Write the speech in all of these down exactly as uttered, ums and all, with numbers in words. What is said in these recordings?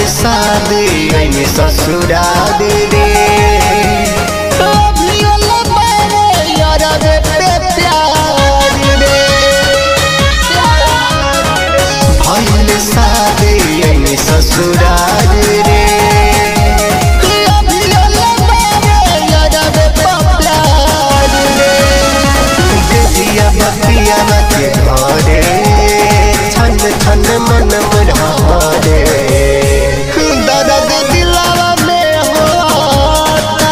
शादी ऐनी ससुराल रे भइल शादी ऐनी ससुराल रे के घरे छन छन मन मुरारे दर्द दिलवा में होता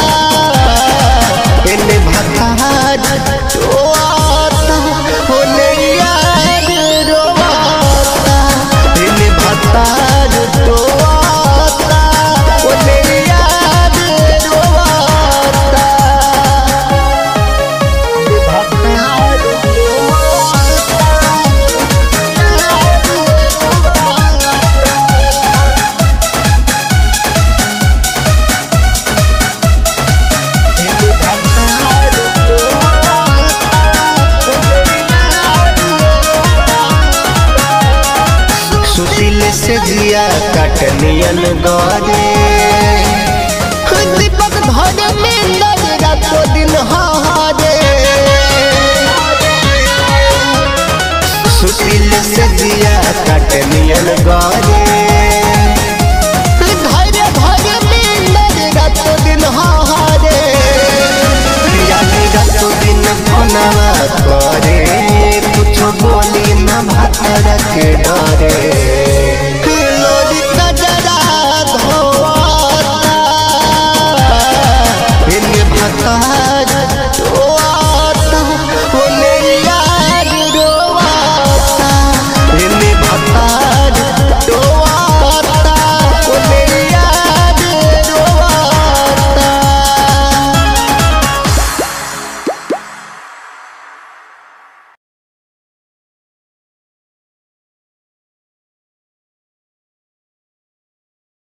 इन्हें भतार रोता होने यार रोता इन्हें भतार रोता होने यार रोता से जिया कटनियन गरे दीपक घर में रातो दिन हारे सुशील से जिया कटनियन गरे